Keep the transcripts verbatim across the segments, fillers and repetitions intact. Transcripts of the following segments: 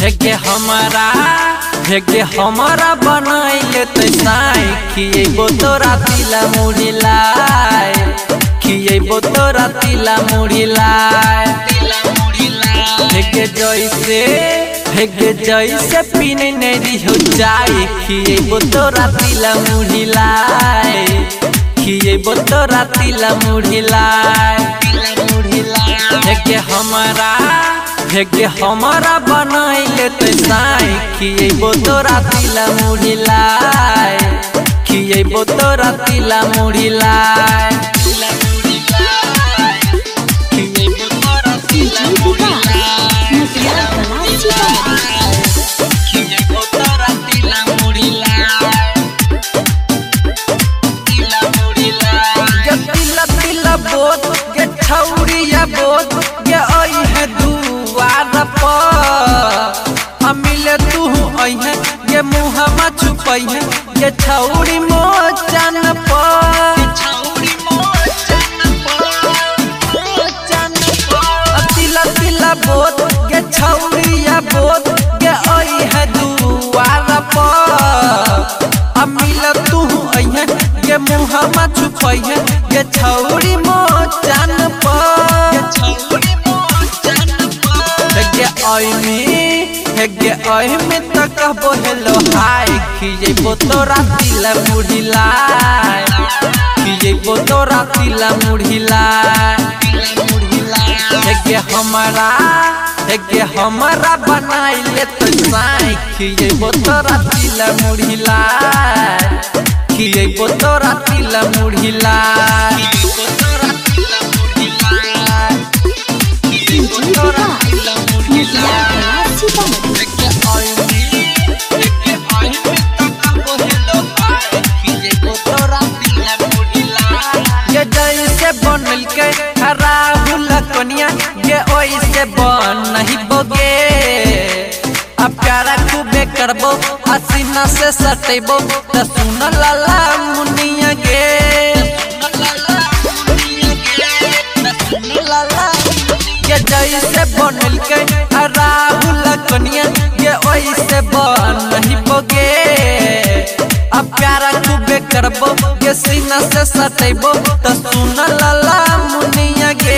हेगे हमारा हेगे हमारा बनाइले तो साई खिएबो तोरा तिला मुड़ी लाए खिएबो तोरा तिला मुड़ी लाए हेगे जैसे हेगे जैसे पीने नहीं हो जाए खिएबो तोरा तिला मुड़ी लाए खिएबो तोरा तिला मुड़ी लाए हेगे हमारा हेगे हमारा बनाइले तो साई खिएबो तोरा तिला मुड़ी लाए खिएबो तोरा तिला मुड़ी लाए खिएबो तोरा तिला मुड़ी लाए खिएबो तोरा तिला मुड़ी लाए तिला मुड़ी लाए गे तिला तिला बोत गे छौरिया बोत गे ओइ है दुआर पर अमिले तू अइहे गे मुहमा छुपइहे गे छौरी मोचन पर छौरी मोचन पर मोचन पर तिला तिला बोत गे छौरिया बोत गे ओइ है दुआर पर अमिले तू अइहे गे मुहमा छुपइहे गे छौरी मोचन पर छौरी मोचन पर हेगे ओइमी हेगे ओइमी त कहबो हेलो हाय खिएबो तोरा तिला मुड़ी लाए खिएबो तोरा तिला मुड़ी लाए हेगे हमारा हेगे हमारा बनाइले तो साई खिएबो तोरा तिला मुड़ी लाए खिएबो तोरा तिला मुड़ी लाए खिएबो तोरा तिला मुड़ी लाए खिएबो तोरा तिला मुड़ी लाए हेगे ओइमी हेगे ओइमी त कहबो हेलो हाय खिएबो तोरा तिला मुड़ी लाए गे जैसे बनल के राहुल कनिया गे ओइसे बन नहीं बोगे आ प्यारा खूबे करबो हसीना से सटेबो त सुन लाला मुनिया गे गे जैसे बनल के राहुल कनिया गे ओइसे बन नहीं बोगे आ प्यारा खूबे करबो गे सीना से सटेबो त सुन लाला मुनिया गे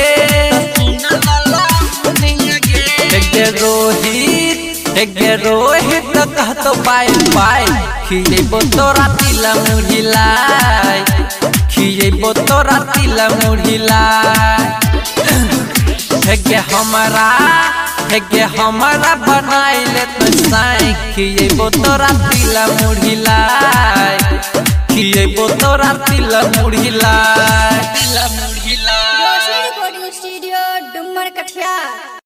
हेगे रोहित हेगे रोहित कहतो बाय बाय खिएबो तोरा तिला मुड़ी लाए खिएबो तोरा तिला मुड़ी लाए हेगे हमारा हेगे हमारा बनाइले तो साई खिएबो तोरा तिला मुड़ी लाए खिएबो तोरा तिला मुड़ी लाए तिला मुड़ी लाए। रोशनी रिकॉर्डिंग स्टूडियो डुमर कठिया।